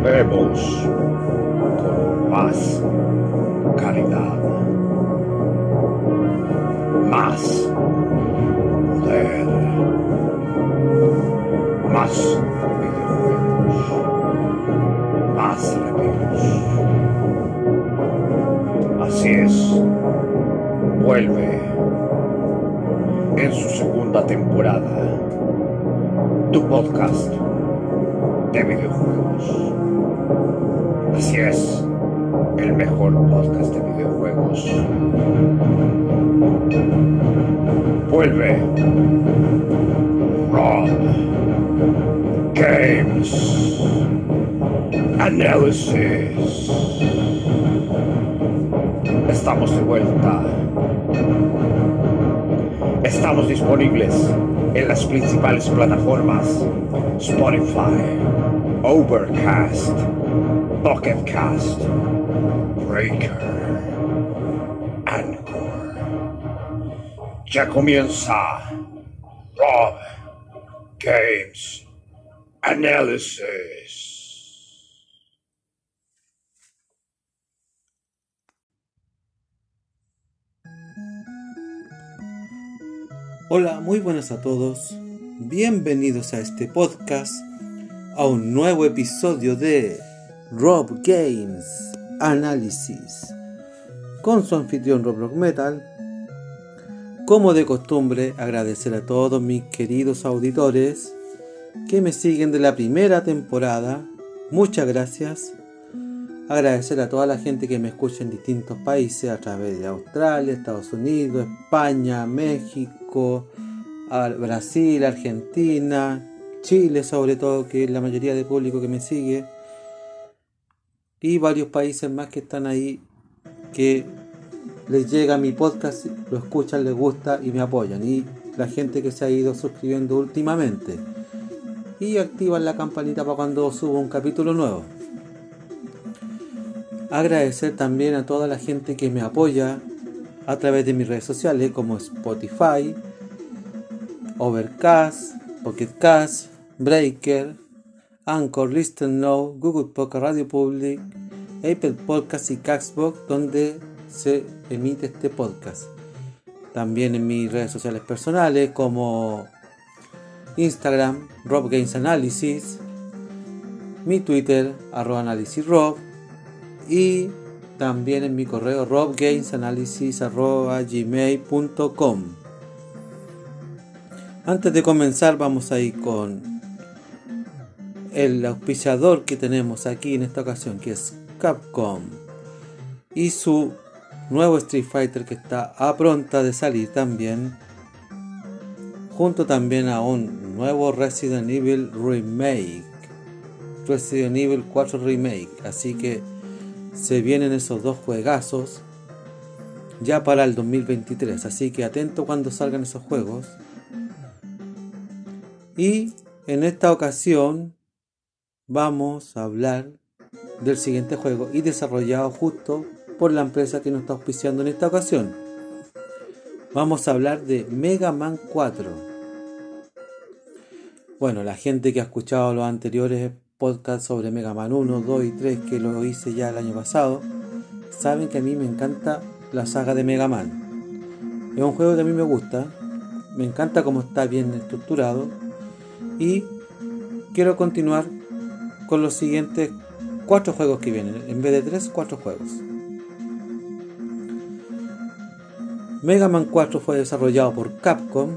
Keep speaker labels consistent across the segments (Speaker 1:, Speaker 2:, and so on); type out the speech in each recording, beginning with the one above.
Speaker 1: volvemos con más calidad, más poder, más videojuegos, más reviews. Así es, vuelve en su segunda temporada tu podcast de videojuegos. Así es, el mejor podcast de videojuegos. Vuelve Rob Games Analysis. Estamos de vuelta. Estamos disponibles en las principales plataformas: Spotify, Overcast, Pocket Cast, Breaker, Anchor. Ya comienza Rob Games Analysis.
Speaker 2: Hola, muy buenas a todos. Bienvenidos a este podcast, a un nuevo episodio de Rob Games Analysis, con su anfitrión Rob Metal. Como de costumbre, agradecer a todos mis queridos auditores que me siguen de la primera temporada. Muchas gracias. Agradecer a toda la gente que me escucha en distintos países, a través de Australia, Estados Unidos, España, México, Brasil, Argentina, Chile sobre todo, que es la mayoría del público que me sigue, y varios países más que están ahí, que les llega mi podcast, lo escuchan, les gusta y me apoyan, y la gente que se ha ido suscribiendo últimamente y activan la campanita para cuando subo un capítulo nuevo. Agradecer también a toda la gente que me apoya a través de mis redes sociales como Spotify, Overcast, Pocket Cast, Breaker, Anchor, Listen Now, Google Podcast, Radio Public, Apple Podcast y Castbox, donde se emite este podcast. También en mis redes sociales personales como Instagram, Rob Games Analysis, mi Twitter, @analysisrob, y también en mi correo robgamesanalysis@gmail.com. Antes de comenzar, vamos a ir con el auspiciador que tenemos aquí en esta ocasión, que es Capcom, y su nuevo Street Fighter que está a pronta de salir también, junto también a un nuevo Resident Evil Remake, Resident Evil 4 Remake. Así que se vienen esos dos juegazos ya para el 2023, así que atento cuando salgan esos juegos. Y en esta ocasión vamos a hablar del siguiente juego, y desarrollado justo por la empresa que nos está auspiciando en esta ocasión. Vamos a hablar de Mega Man 4. Bueno, la gente que ha escuchado los anteriores podcasts sobre Mega Man 1, 2 y 3, que lo hice ya el año pasado, saben que a mí me encanta la saga de Mega Man. Es un juego que a mí me gusta, me encanta cómo está bien estructurado, y quiero continuar con los siguientes 4 juegos que vienen, en vez de 3, 4 juegos. Mega Man 4 fue desarrollado por Capcom,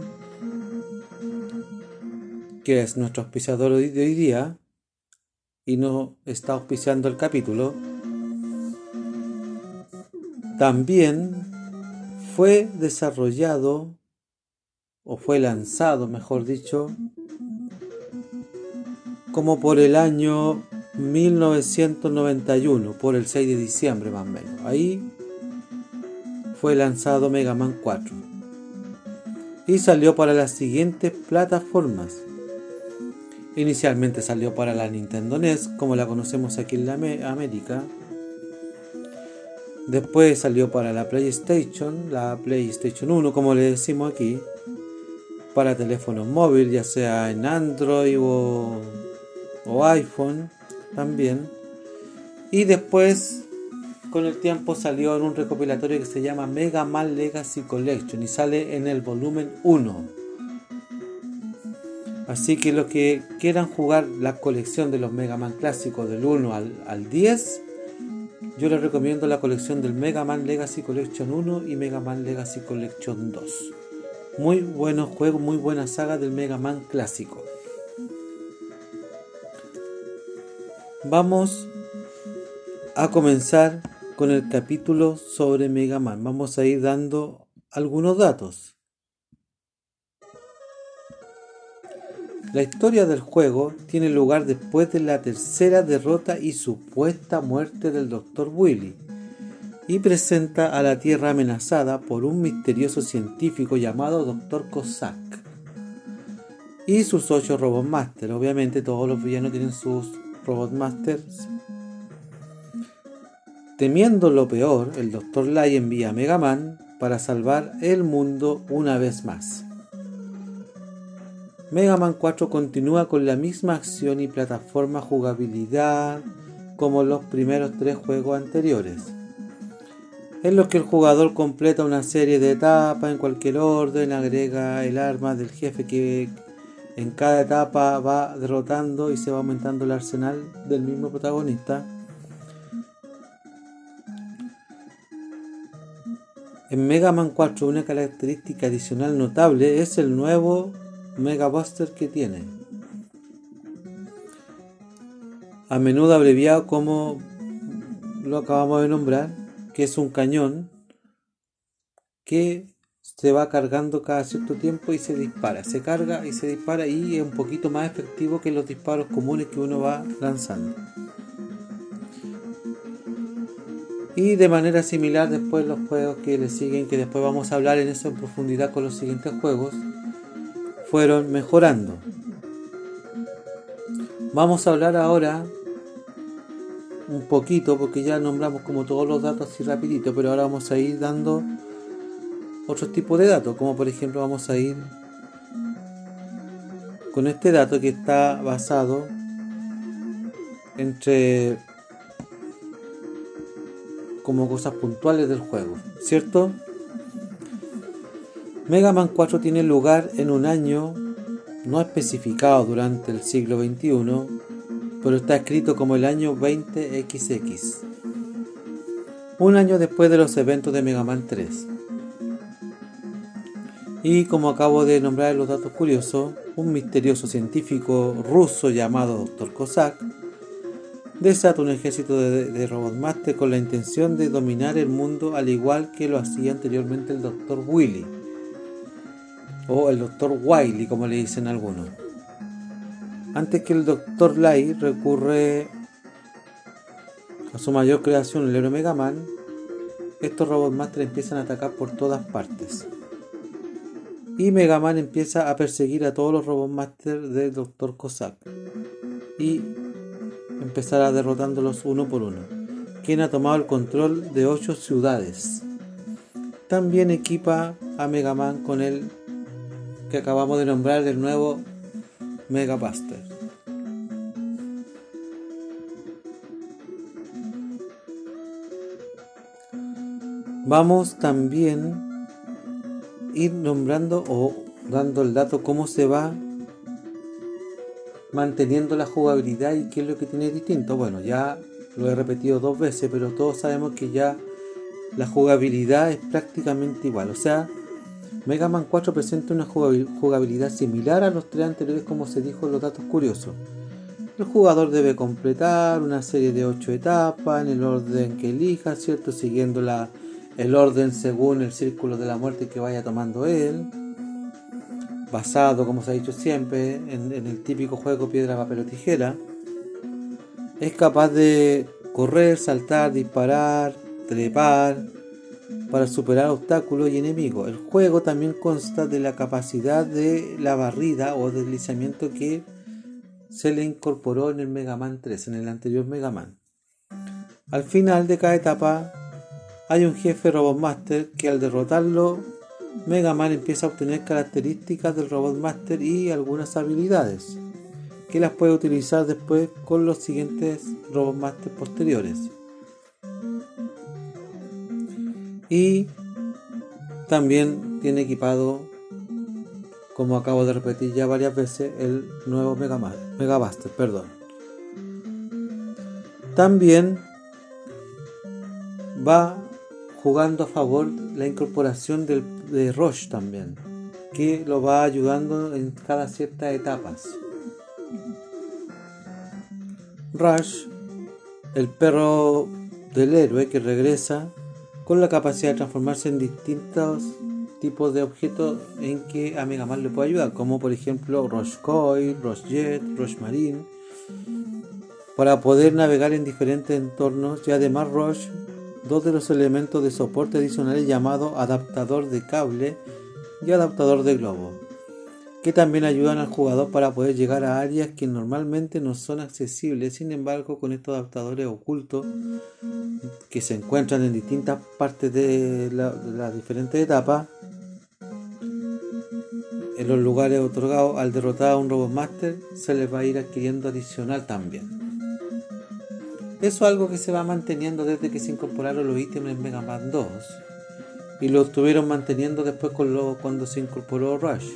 Speaker 2: que es nuestro auspiciador de hoy día, y no está auspiciando el capítulo. También fue desarrollado, o fue lanzado, mejor dicho, como por el año 1991, por el 6 de diciembre más o menos. Ahí fue lanzado Mega Man 4 y salió para las siguientes plataformas. Inicialmente salió para la Nintendo NES, como la conocemos aquí en la América. Después salió para la PlayStation 1, como le decimos aquí, para teléfonos móviles, ya sea en Android o iPhone también. Y después, con el tiempo, salió en un recopilatorio que se llama Mega Man Legacy Collection y sale en el volumen 1. Así que los que quieran jugar la colección de los Mega Man clásicos del 1 al 10, yo les recomiendo la colección del Mega Man Legacy Collection 1 y Mega Man Legacy Collection 2. Muy buenos juegos, muy buena saga del Mega Man clásico. Vamos a comenzar con el capítulo sobre Mega Man. Vamos a ir dando algunos datos. La historia del juego tiene lugar después de la tercera derrota y supuesta muerte del Dr. Wily y presenta a la Tierra amenazada por un misterioso científico llamado Dr. Cossack y sus 8 Robot Masters. Obviamente todos los villanos tienen sus Robot Masters. Temiendo lo peor, el Dr. Light envía a Mega Man para salvar el mundo una vez más. Mega Man 4 continúa con la misma acción y plataforma jugabilidad como los primeros 3 juegos anteriores, en los que el jugador completa una serie de etapas en cualquier orden, agrega el arma del jefe que en cada etapa va derrotando y se va aumentando el arsenal del mismo protagonista. En Mega Man 4 una característica adicional notable es el nuevo Mega Buster que tiene, a menudo abreviado como lo acabamos de nombrar, que es un cañón que se va cargando cada cierto tiempo y se dispara, se carga y se dispara y es un poquito más efectivo que los disparos comunes que uno va lanzando. Y de manera similar después los juegos que le siguen, que después vamos a hablar en eso en profundidad con los siguientes juegos, fueron mejorando. Vamos a hablar ahora un poquito, porque ya nombramos como todos los datos así rapidito, pero ahora vamos a ir dando otros tipos de datos, como por ejemplo vamos a ir con este dato que está basado entre como cosas puntuales del juego, ¿cierto? Mega Man 4 tiene lugar en un año no especificado durante el siglo XXI, pero está escrito como el año 20XX, un año después de los eventos de Mega Man 3. Y como acabo de nombrar en los datos curiosos, un misterioso científico ruso llamado Dr. Cossack desata un ejército de Robot Master con la intención de dominar el mundo, al igual que lo hacía anteriormente el Dr. Wily, o el Dr. Wily como le dicen algunos. Antes que el Dr. Light recurre a su mayor creación, el héroe Mega Man, estos Robot Master empiezan a atacar por todas partes. Y Mega Man empieza a perseguir a todos los Robot Master del Dr. Cossack y empezará derrotándolos uno por uno, quien ha tomado el control de 8 ciudades. También equipa a Mega Man con el que acabamos de nombrar, el nuevo Mega Buster. Vamos también a ir nombrando o dando el dato cómo se va manteniendo la jugabilidad y qué es lo que tiene distinto. Bueno, ya lo he repetido 2 veces, pero todos sabemos que ya la jugabilidad es prácticamente igual. O sea, Mega Man 4 presenta una jugabilidad similar a los 3 anteriores, como se dijo en los datos curiosos. El jugador debe completar una serie de 8 etapas en el orden que elija, ¿cierto? Siguiendo el orden según el círculo de la muerte que vaya tomando él, basado, como se ha dicho siempre, en el típico juego piedra, papel o tijera. Es capaz de correr, saltar, disparar, trepar para superar obstáculos y enemigos. El juego también consta de la capacidad de la barrida o deslizamiento que se le incorporó en el Mega Man 3, en el anterior Mega Man. Al final de cada etapa hay un jefe Robot Master que al derrotarlo, Mega Man empieza a obtener características del Robot Master y algunas habilidades. que las puede utilizar después con los siguientes Robot Master posteriores. Y también tiene equipado, como acabo de repetir ya varias veces, el nuevo Mega Buster. También va jugando a favor la incorporación de Rush también, que lo va ayudando en cada ciertas etapas. Rush, el perro del héroe que regresa con la capacidad de transformarse en distintos tipos de objetos en que a Mega Man le puede ayudar, como por ejemplo Rush Coil, Rush Jet, Rush Marine, para poder navegar en diferentes entornos. Y además Rush, dos de los elementos de soporte adicionales llamados adaptador de cable y adaptador de globo, que también ayudan al jugador para poder llegar a áreas que normalmente no son accesibles. Sin embargo, con estos adaptadores ocultos que se encuentran en distintas partes de las diferentes etapas, en los lugares otorgados, al derrotar a un Robot Master se les va a ir adquiriendo adicional también. Eso es algo que se va manteniendo desde que se incorporaron los ítems en Mega Man 2 y lo estuvieron manteniendo después cuando se incorporó Rush.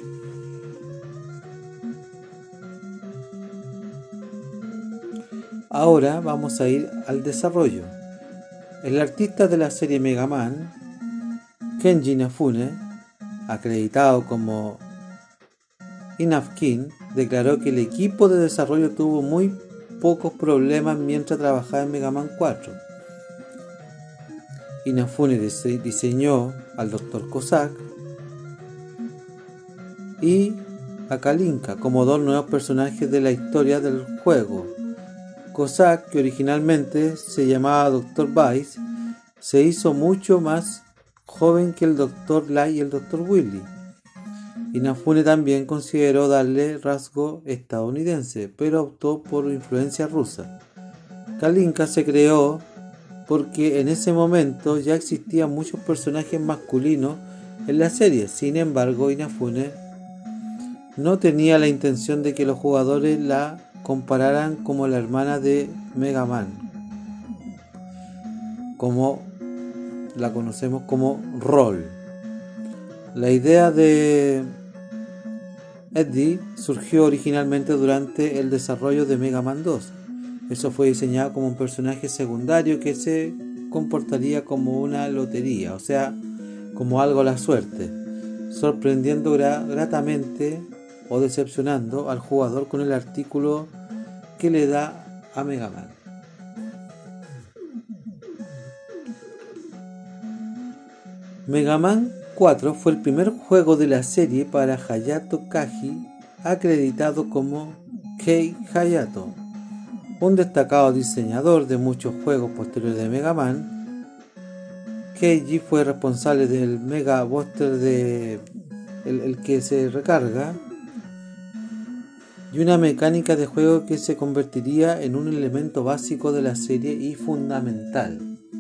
Speaker 2: Ahora vamos a ir al desarrollo. El artista de la serie Mega Man, Kenji Inafune, acreditado como Inafkin, declaró que el equipo de desarrollo tuvo muy pocos problemas mientras trabajaba en Mega Man 4. Inafune diseñó al Dr. Cossack y a Kalinka como dos nuevos personajes de la historia del juego. Cossack, que originalmente se llamaba Dr. Vice, se hizo mucho más joven que el Dr. Light y el Dr. Willy. Inafune también consideró darle rasgo estadounidense, pero optó por influencia rusa. Kalinka se creó porque en ese momento ya existían muchos personajes masculinos en la serie. Sin embargo, Inafune no tenía la intención de que los jugadores la compararan como la hermana de Mega Man, como la conocemos como Roll. La idea de Eddie surgió originalmente durante el desarrollo de Mega Man 2. Eso fue diseñado como un personaje secundario que se comportaría como una lotería, o sea, como algo a la suerte, sorprendiendo gratamente o decepcionando al jugador con el artículo que le da a Mega Man. Mega Man 4 fue el primer juego de la serie para Hayato Kaji, acreditado como Kei Hayato, un destacado diseñador de muchos juegos posteriores de Mega Man. Keiji fue responsable del Mega Buster el que se recarga, y una mecánica de juego que se convertiría en un elemento básico de la serie y fundamental.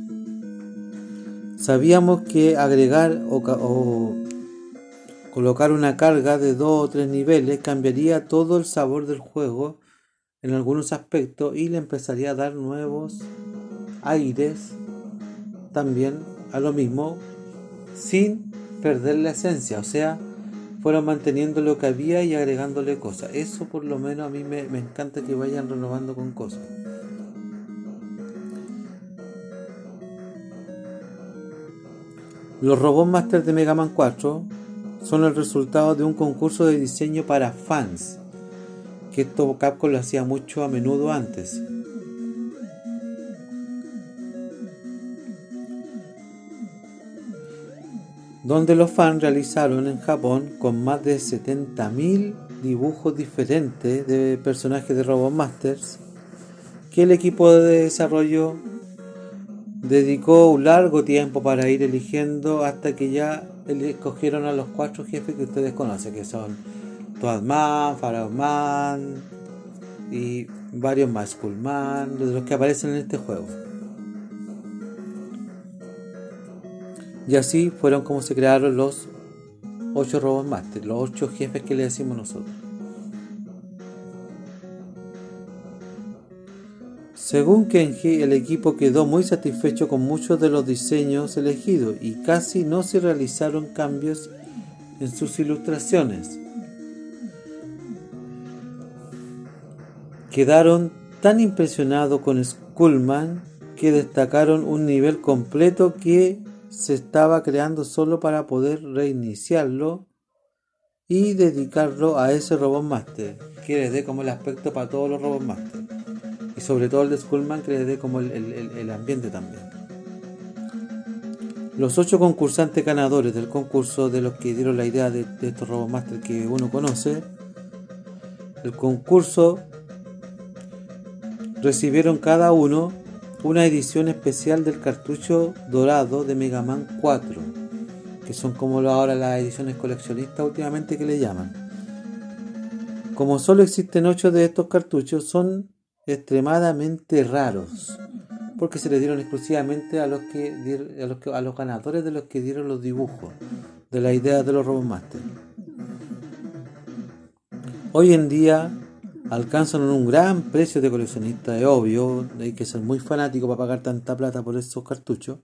Speaker 2: Sabíamos que agregar o colocar una carga de 2 o 3 niveles cambiaría todo el sabor del juego en algunos aspectos y le empezaría a dar nuevos aires también a lo mismo, sin perder la esencia. O sea, fueron manteniendo lo que había y agregándole cosas. Eso por lo menos a mí me encanta, que vayan renovando con cosas. Los Robot Master de Mega Man 4 son el resultado de un concurso de diseño para fans, que esto Capcom lo hacía mucho a menudo antes. Donde los fans realizaron en Japón con más de 70.000 dibujos diferentes de personajes de Robot Masters, que el equipo de desarrollo dedicó un largo tiempo para ir eligiendo, hasta que ya escogieron a los 4 jefes que ustedes conocen, que son Toadman, Pharaohman y varios más, Skullman, de los que aparecen en este juego. Y así fueron como se crearon los 8 Robot Masters, los 8 jefes que le decimos nosotros. Según Kenji, el equipo quedó muy satisfecho con muchos de los diseños elegidos y casi no se realizaron cambios en sus ilustraciones. Quedaron tan impresionados con Skullman que destacaron un nivel completo que se estaba creando solo para poder reiniciarlo y dedicarlo a ese Robot Master, que les dé como el aspecto para todos los Robot Master, y sobre todo el de Skullman, que les dé como el ambiente también. Los 8 concursantes ganadores del concurso, de los que dieron la idea de estos Robot Master que uno conoce, el concurso recibieron cada uno una edición especial del cartucho dorado de Mega Man 4, que son como ahora las ediciones coleccionistas últimamente que le llaman. Como solo existen 8 de estos cartuchos, son extremadamente raros, porque se les dieron exclusivamente a los ganadores de los que dieron los dibujos de la idea de los Robot Master. Hoy en día alcanzan un gran precio de coleccionista, es obvio, hay que ser muy fanático para pagar tanta plata por esos cartuchos.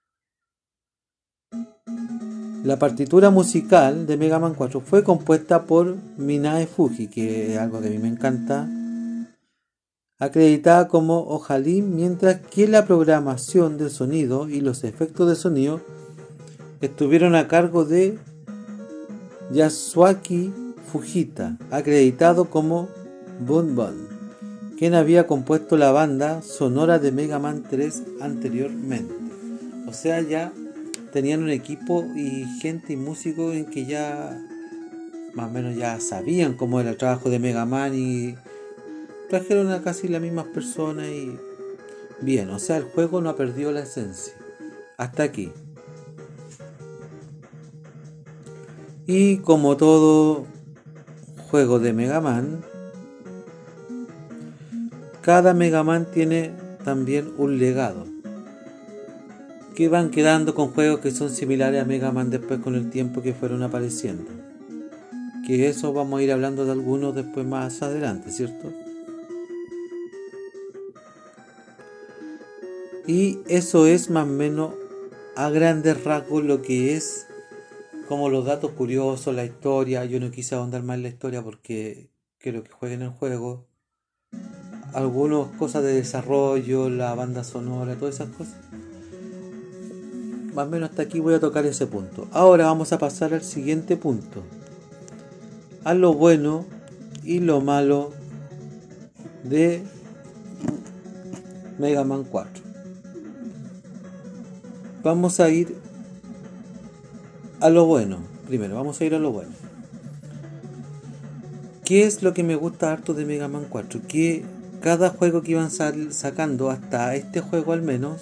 Speaker 2: La partitura musical de Mega Man 4 fue compuesta por Minae Fuji, que es algo que a mí me encanta, acreditada como Ojalin, mientras que la programación del sonido y los efectos de sonido estuvieron a cargo de Yasuaki Fujita, acreditado como Bun Bun, quien había compuesto la banda sonora de Mega Man 3 anteriormente. O sea, ya tenían un equipo y gente y músicos en que ya más o menos ya sabían cómo era el trabajo de Mega Man y trajeron a casi las mismas personas y bien, o sea, el juego no ha perdido la esencia hasta aquí. Y como todo juego de Mega Man, cada Mega Man tiene también un legado, que van quedando con juegos que son similares a Mega Man después con el tiempo que fueron apareciendo. Que eso vamos a ir hablando de algunos después más adelante, ¿cierto? Y eso es más o menos a grandes rasgos lo que es como los datos curiosos, la historia. Yo no quise ahondar más en la historia porque quiero que jueguen el juego. Algunas cosas de desarrollo, la banda sonora, todas esas cosas. Más o menos hasta aquí voy a tocar ese punto. Ahora vamos a pasar al siguiente punto. A lo bueno y lo malo de Mega Man 4. Vamos a ir a lo bueno. Primero, vamos a ir a lo bueno. ¿Qué es lo que me gusta harto de Mega Man 4? Que cada juego que iban sacando, hasta este juego al menos,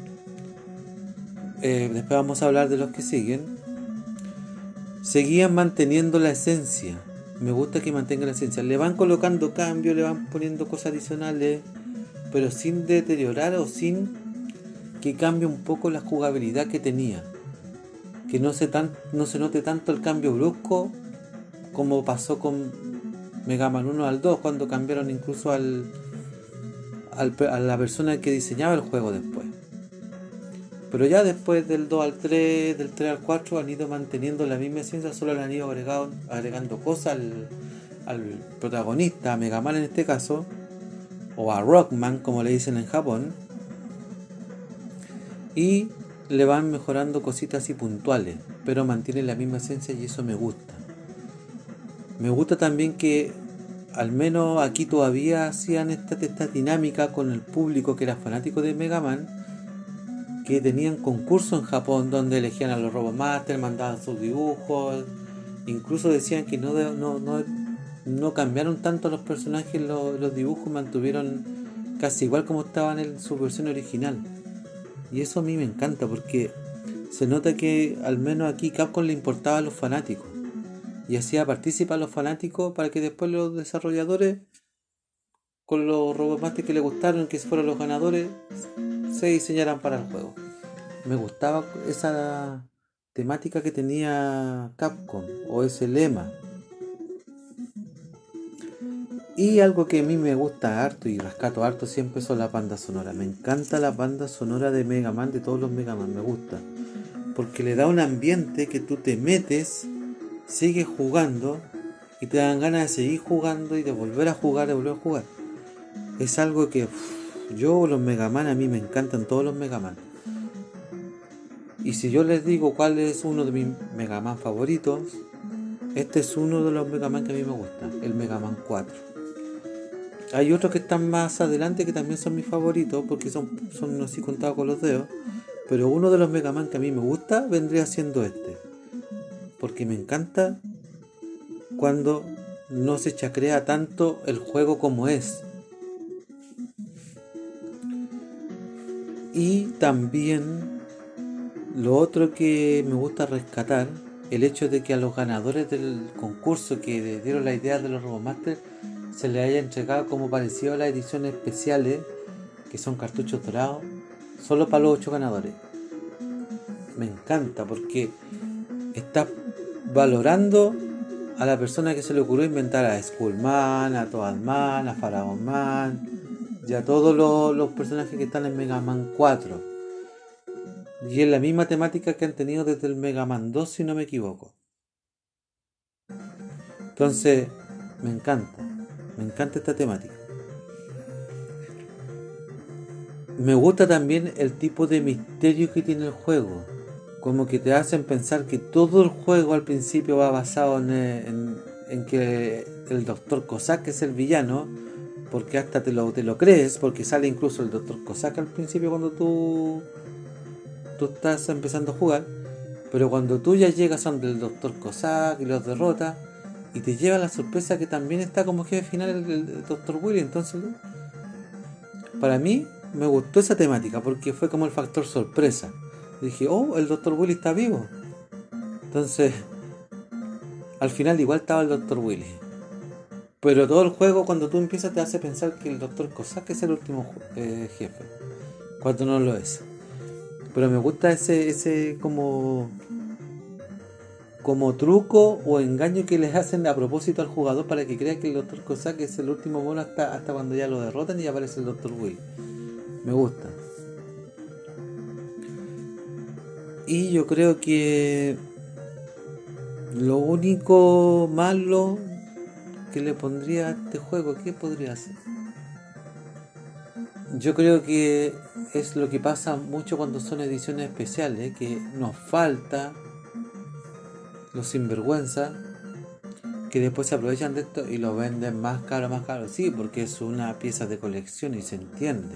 Speaker 2: después vamos a hablar de los que siguen, seguían manteniendo la esencia. Me gusta que mantengan la esencia. Le van colocando cambios, le van poniendo cosas adicionales, pero sin deteriorar o sin que cambie un poco la jugabilidad que tenía. Que no se note tanto el cambio brusco como pasó con Mega Man 1 al 2, cuando cambiaron incluso a la persona que diseñaba el juego después. Pero ya después del 2 al 3, del 3 al 4 han ido manteniendo la misma esencia, solo le han ido agregando cosas al protagonista, a Mega Man en este caso, o a Rockman como le dicen en Japón, y le van mejorando cositas así puntuales, pero mantienen la misma esencia y eso me gusta. Me gusta también que al menos aquí todavía hacían esta dinámica con el público que era fanático de Mega Man, que tenían concursos en Japón donde elegían a los Robot Master, mandaban sus dibujos, incluso decían que no cambiaron tanto los personajes, los dibujos mantuvieron casi igual como estaban en su versión original. Y eso a mí me encanta porque se nota que al menos aquí Capcom le importaba a los fanáticos y hacía participar a los fanáticos para que después los desarrolladores, con los Robot Master que les gustaron, que fueron los ganadores, se diseñaran para el juego. Me gustaba esa temática que tenía Capcom, o ese lema. Y algo que a mí me gusta harto y rescato harto siempre son las bandas sonoras. Me encanta la banda sonora de Mega Man, de todos los Mega Man, me gusta. Porque le da un ambiente que tú te metes, sigues jugando y te dan ganas de seguir jugando y de volver a jugar, de volver a jugar. Es algo que yo, los Mega Man, a mí me encantan todos los Mega Man. Y si yo les digo cuál es uno de mis Mega Man favoritos, este es uno de los Mega Man que a mí me gusta, el Mega Man 4. Hay otros que están más adelante que también son mis favoritos porque son así contados con los dedos. Pero uno de los Mega Man que a mí me gusta vendría siendo este. Porque me encanta cuando no se chacrea tanto el juego como es. Y también lo otro que me gusta rescatar, el hecho de que a los ganadores del concurso que le dieron la idea de los RoboMaster se les haya entregado como parecido a las ediciones especiales, que son cartuchos dorados, solo para los 8 ganadores. Me encanta porque está valorando a la persona que se le ocurrió inventar a Skullman, a Toadman, a Pharaoh Man y a todos los personajes que están en Mega Man 4. Y es la misma temática que han tenido desde el Mega Man 2, si no me equivoco. Entonces, me encanta esta temática. Me gusta también el tipo de misterio que tiene el juego. Como que te hacen pensar que todo el juego al principio va basado en que el Dr. Cossack es el villano, porque hasta te lo crees, porque sale incluso el Dr. Cossack al principio cuando tú estás empezando a jugar. Pero cuando tú ya llegas a donde el Dr. Cossack y los derrotas, y te lleva la sorpresa que también está como jefe final el Dr. Willy. Entonces, para mí me gustó esa temática porque fue como el factor sorpresa. Dije, oh, el Dr. Willy está vivo. Entonces, al final igual estaba el Dr. Willy. Pero todo el juego, cuando tú empiezas, te hace pensar que el Dr. Cossack es el último jefe, cuando no lo es. Pero me gusta ese como truco o engaño que les hacen a propósito al jugador para que crea que el Dr. Cossack es el último mono hasta cuando ya lo derrotan y aparece el Dr. Will. Me gusta. Y yo creo que lo único malo que le pondría a este juego, ¿qué podría ser? Yo creo que es lo que pasa mucho cuando son ediciones especiales, que nos falta los sinvergüenza que después se aprovechan de esto y lo venden más caro, sí, porque es una pieza de colección y se entiende.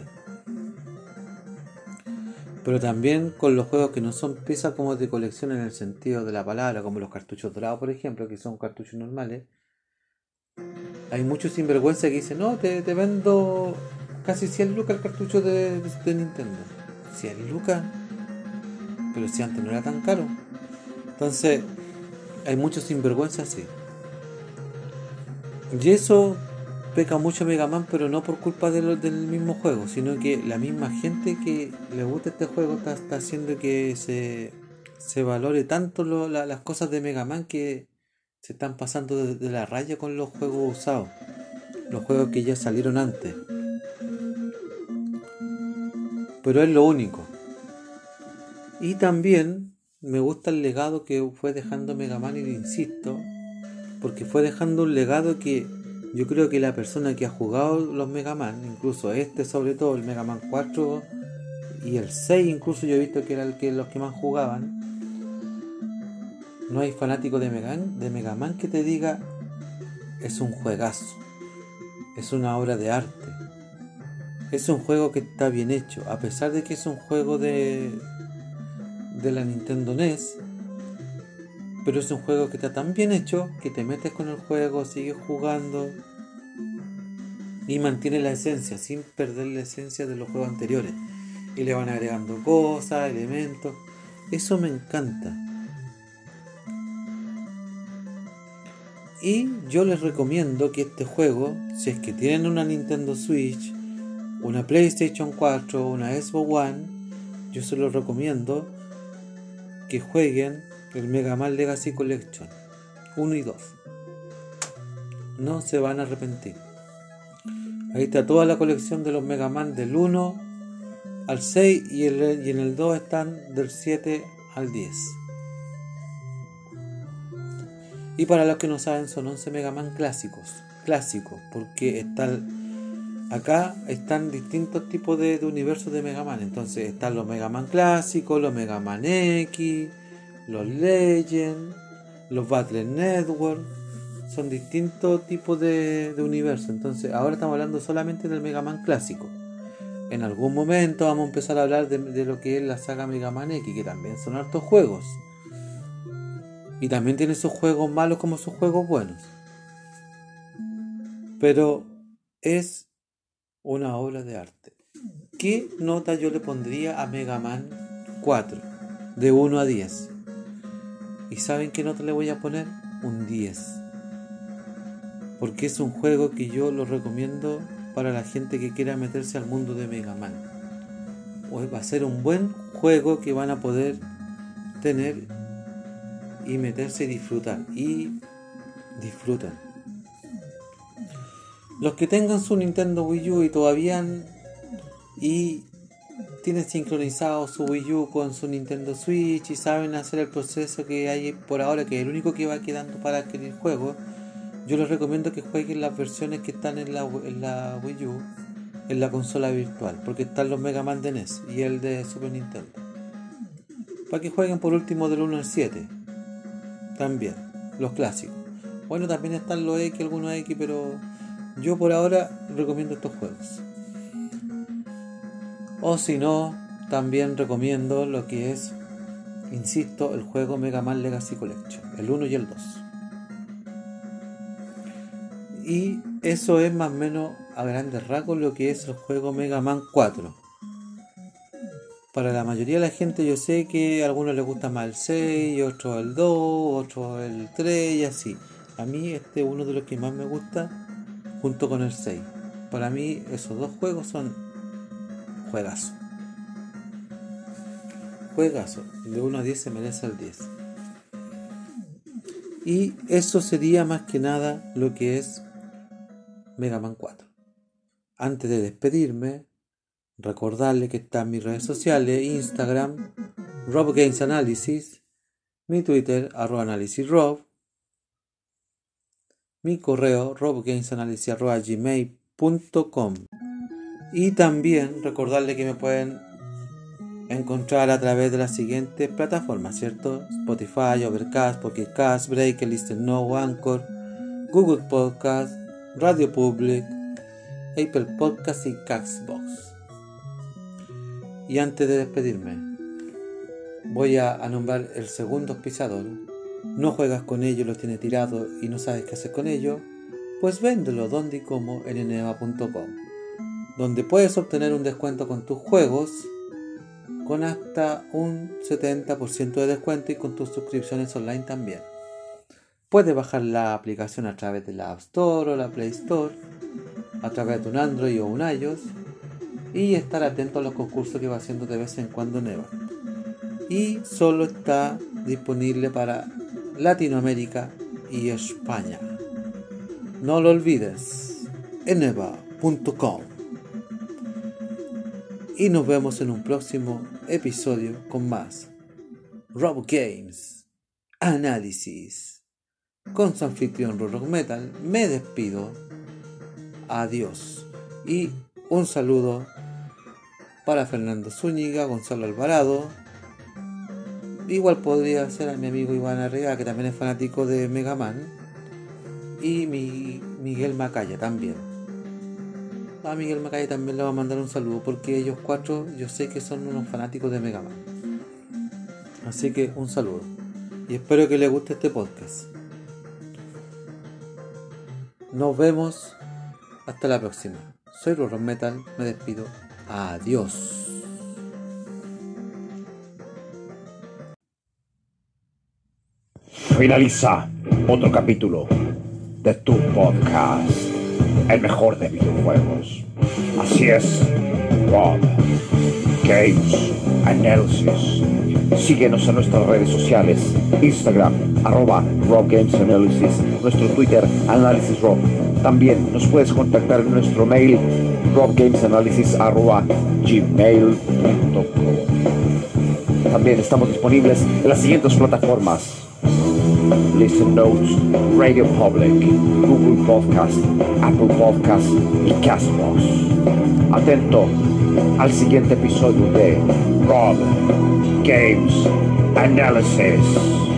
Speaker 2: Pero también con los juegos que no son piezas como de colección en el sentido de la palabra, como los cartuchos dorados, por ejemplo, que son cartuchos normales, hay muchos sinvergüenza que dicen, no, te vendo casi 100 lucas el cartucho de Nintendo. 100 lucas, pero si antes no era tan caro. Entonces, hay muchos sinvergüenzas así. Y eso peca mucho Mega Man, pero no por culpa del mismo juego, sino que la misma gente que le gusta este juego está haciendo que se valore tanto las cosas de Mega Man que se están pasando de la raya con los juegos usados, los juegos que ya salieron antes. Pero es lo único. Y también me gusta el legado que fue dejando Mega Man, y le insisto, porque fue dejando un legado que yo creo que la persona que ha jugado los Mega Man, incluso este sobre todo, el Mega Man 4 y el 6 incluso, yo he visto que eran los que más jugaban, no hay fanático de Mega Man que te diga es un juegazo, es una obra de arte, es un juego que está bien hecho, a pesar de que es un juego de la Nintendo NES, pero es un juego que está tan bien hecho que te metes con el juego, sigues jugando y mantiene la esencia sin perder la esencia de los juegos anteriores, y le van agregando cosas, elementos. Eso me encanta. Y yo les recomiendo que este juego, si es que tienen una Nintendo Switch, una PlayStation 4, una Xbox One, yo se los recomiendo que jueguen el Mega Man Legacy Collection 1 y 2. No se van a arrepentir. Ahí está toda la colección de los Mega Man del 1 al 6 y en el 2 están del 7 al 10. Y para los que no saben, son 11 Mega Man clásicos, porque acá están distintos tipos de universos de Mega Man. Entonces están los Mega Man clásicos, los Mega Man X, los Legend, los Battle Network. Son distintos tipos de universos. Entonces ahora estamos hablando solamente del Mega Man clásico. En algún momento vamos a empezar a hablar de lo que es la saga Mega Man X, que también son hartos juegos. Y también tiene sus juegos malos como sus juegos buenos. Pero es una obra de arte. ¿Qué nota yo le pondría a Mega Man 4? De 1 a 10. ¿Y saben qué nota le voy a poner? Un 10. Porque es un juego que yo lo recomiendo para la gente que quiera meterse al mundo de Mega Man. Va a ser un buen juego que van a poder tener y meterse y disfrutar. Y disfrutan. Los que tengan su Nintendo Wii U y todavía tienen sincronizado su Wii U con su Nintendo Switch y saben hacer el proceso que hay por ahora, que es el único que va quedando para adquirir juegos, yo les recomiendo que jueguen las versiones que están en la Wii U, en la consola virtual, porque están los Mega Man de NES y el de Super Nintendo. Para que jueguen por último del 1 al 7. También, los clásicos. Bueno, también están los X, algunos X, pero yo por ahora recomiendo estos juegos. O si no, también recomiendo lo que es, insisto, el juego Mega Man Legacy Collection, el 1 y el 2. Y eso es más o menos a grandes rasgos lo que es el juego Mega Man 4. Para la mayoría de la gente yo sé que a algunos les gusta más el 6, otros el 2, otros el 3 y así. A mí este es uno de los que más me gusta junto con el 6. Para mí esos dos juegos son juegazo. Juegazo. De 1 a 10 se merece el 10. Y eso sería más que nada lo que es Mega Man 4. Antes de despedirme, recordarle que están mis redes sociales: Instagram, Rob Games Analysis, mi Twitter, @analysisrob, mi correo, robgamesanalysis@gmail.com. Y también recordarle que me pueden encontrar a través de las siguientes plataformas, ¿cierto? Spotify, Overcast, Pocket Cast, Breaker, Listen Now, Anchor, Google Podcast, Radio Public, Apple Podcast y Castbox. Y antes de despedirme, voy a nombrar el segundo auspiciador. ¿No juegas con ello, lo tienes tirado y no sabes qué hacer con ello? Pues véndelo donde y como en eneba.com, donde puedes obtener un descuento con tus juegos con hasta un 70% de descuento y con tus suscripciones online también. Puedes bajar la aplicación a través de la App Store o la Play Store, a través de un Android o un iOS, y estar atento a los concursos que va haciendo de vez en cuando Eneba. Y solo está disponible para Latinoamérica y España. No lo olvides, eneba.com. Y nos vemos en un próximo episodio con más Rob Games Análisis. Con su anfitrión Rock Metal me despido. Adiós. Y un saludo para Fernando Zúñiga, Gonzalo Alvarado. Igual podría ser a mi amigo Iván Arriaga, que también es fanático de Mega Man. Y Miguel Macaya también. A Miguel Macaya también le va a mandar un saludo, porque ellos cuatro yo sé que son unos fanáticos de Mega Man. Así que un saludo. Y espero que les guste este podcast. Nos vemos. Hasta la próxima. Soy Rock Metal. Me despido. Adiós.
Speaker 1: Finaliza otro capítulo de tu podcast, el mejor de videojuegos. Así es, Rob Games Analysis. Síguenos en nuestras redes sociales, Instagram, @RobGamesAnalysis, nuestro Twitter, AnalysisRob. También nos puedes contactar en nuestro mail, robgamesanalysis@gmail.com. También estamos disponibles en las siguientes plataformas: Listen Notes, Radio Public, Google Podcast, Apple Podcast y Castbox. Atento al siguiente episodio de Rob Games Analysis.